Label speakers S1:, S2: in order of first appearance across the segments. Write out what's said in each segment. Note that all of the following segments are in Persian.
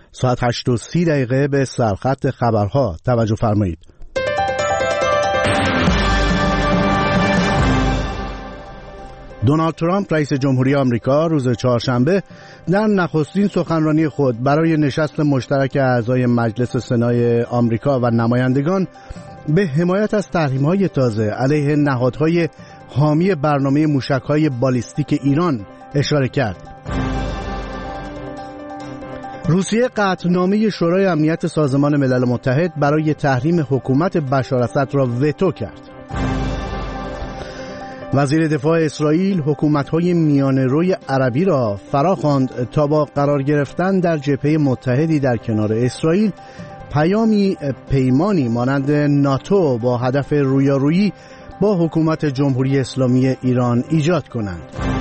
S1: ساعت 8:30 به سرخط خبرها توجه فرمایید. دونالد ترامپ رئیس جمهوری آمریکا روز چهارشنبه در نخستین سخنرانی خود برای نشست مشترک اعضای مجلس سنای آمریکا و نمایندگان به حمایت از تحریم‌های تازه علیه نهادهای حامی برنامه موشک‌های بالیستیک ایران اشاره کرد. روسیه قطعنامه شورای امنیت سازمان ملل متحد برای تحریم حکومت بشار اسد را وتو کرد. وزیر دفاع اسرائیل حکومت‌های میانه‌روی عربی را فراخواند تا با قرار گرفتن در جبهه متحدی در کنار اسرائیل پیمانی مانند ناتو با هدف رویارویی با حکومت جمهوری اسلامی ایران ایجاد کنند.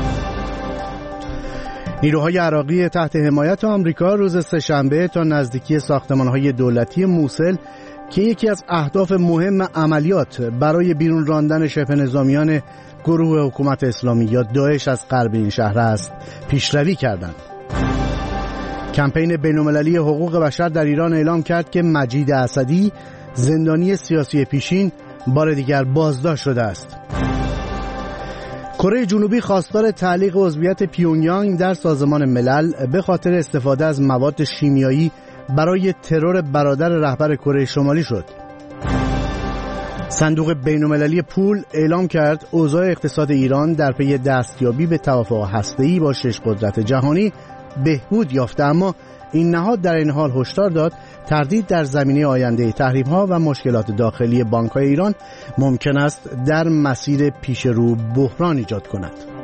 S1: نیروهای عراقی تحت حمایت آمریکا روز سه‌شنبه تا نزدیکی ساختمان‌های دولتی موصل که یکی از اهداف مهم عملیات برای بیرون راندن شبه نظامیان گروه حکومت اسلامی یا داعش از غرب این شهر است پیشروی کردند. کمپین بین‌المللی حقوق بشر در ایران اعلام کرد که مجید اسدی زندانی سیاسی پیشین بار دیگر بازداشت شده است. کره جنوبی خواستار تعلیق عضویت پیونگیانگ در سازمان ملل به خاطر استفاده از مواد شیمیایی برای ترور برادر رهبر کره شمالی شد. صندوق بین‌المللی پول اعلام کرد اوضاع اقتصاد ایران در پی دستیابی به توافق هسته‌ای با 6 قدرت جهانی بهبود یافته، اما این نهاد در این حال هشدار داد تردید در زمینه آینده تحریم‌ها و مشکلات داخلی بانک‌های ایران ممکن است در مسیر پیش رو بحران ایجاد کند.